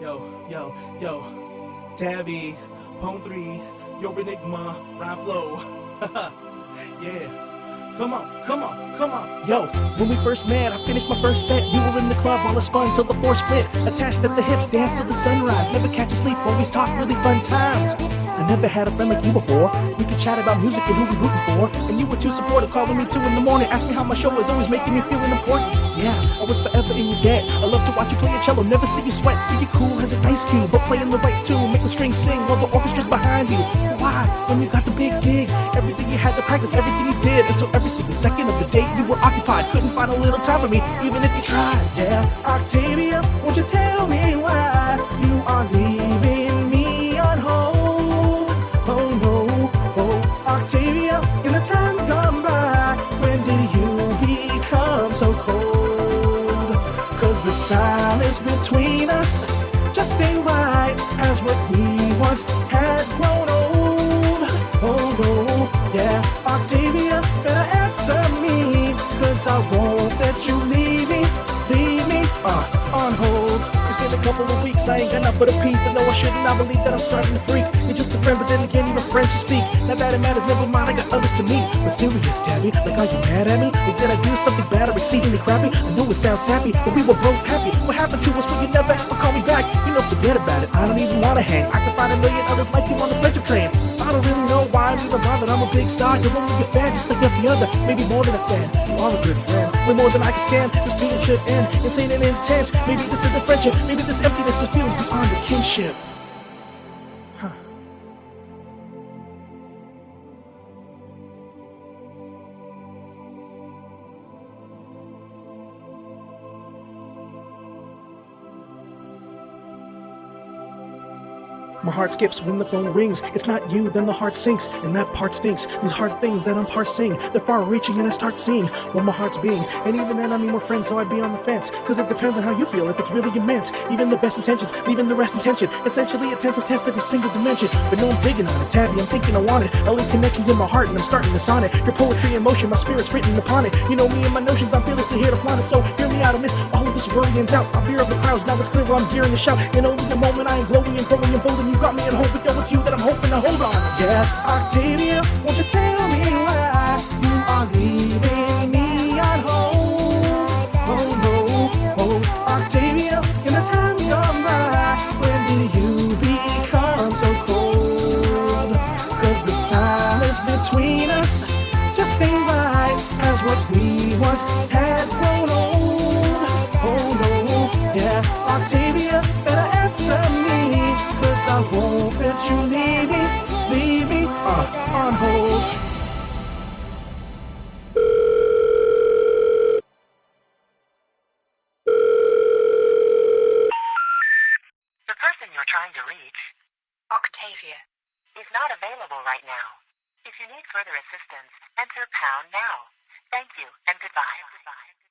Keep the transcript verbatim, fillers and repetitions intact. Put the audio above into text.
Yo, yo, yo, Tabby, Pone three, Yo Enigma, Rhyme Flow. Yeah. Come on, come on, come on. Yo, when we first met, I finished my first set. You were in the club while I spun till the floor split. Attached at the hips, danced till the sunrise. Never catch you sleep, always talk really fun times. I never had a friend like you before. We could chat about music and who we rooting for. And you were too supportive, calling me two in the morning. Ask me how my show was, always making me feeling important. Yeah, I was forever in your debt. I love to watch you play your cello, never see you sweat. See you cool as an ice cube, but playing the right tune, make the strings sing while the orchestra's behind you. Why? When you got the big gig, everything you had to practice, everything you did, until every single second of the day you were occupied. Couldn't find a little time for me, even if you tried. Yeah, Octavia, won't you tell me why you are leaving me on hold? Oh no, oh Octavia, in the time gone by, when did you become so cold? Cause the silence between us just ain't right, as what we once had grown old. Oh no, yeah, Octavia, better answer me, cause I won't let you leave me, leave me, uh, on hold. It's been a couple of weeks, I ain't got nothing but a peep, but no, I shouldn't, I believe that I'm starting to freak. You're just a friend, but then again, even friends to speak. Not that it matters, never mind, I got others to meet. But serious, Tabby, like are you mad at me? Like did I do something bad or exceedingly crappy? I know it sounds sappy, but we were both happy. What happened to us when you never ever call me back? You know, forget about it, I don't even wanna hang. I can find a million others like you on the pleasure train. I don't really know why I'm even bothered, I'm a big star. You're only a fan, just like every other, maybe more than a fan. You are a good friend, way more than I can stand. This being should end, insane and intense. Maybe this isn't friendship, maybe this emptiness is feeling beyond the kinship. Huh. My heart skips when the phone rings. It's not you, then the heart sinks, and that part stinks. These hard things that I'm parsing, they're far-reaching, and I start seeing what my heart's being. And even then, I need more friends, so I'd be on the fence. Cause it depends on how you feel, if it's really immense. Even the best intentions, leaving the rest in tension. Essentially, a tense test every single dimension. But no, I'm digging on it, Tabby, I'm thinking I want it. L A connections in my heart, and I'm starting to sonnet. Your poetry in motion, my spirit's written upon it. You know me and my notions, I'm fearlessly here to flaunt it. So hear me out, I miss all of this worry and doubt. I fear of the crowds, now it's clear where I'm gearing to shout. In only a moment, I am glowing and growing and bold, and you got me in hope, but yo, it's you that I'm hoping to hold on. Yeah, Octavia, won't you tell me why you are leaving me on hold? Oh no, oh Octavia, in the time gone by, when did you become so cold? Cause the silence between us just ain't right, as what we once had grown old. Oh no, yeah, Octavia, better answer me, cause I won't let you leave me, leave me, uh, on hold. The person you're trying to reach, Octavia. is not available right now. If you need further assistance, enter pound now. Thank you and goodbye.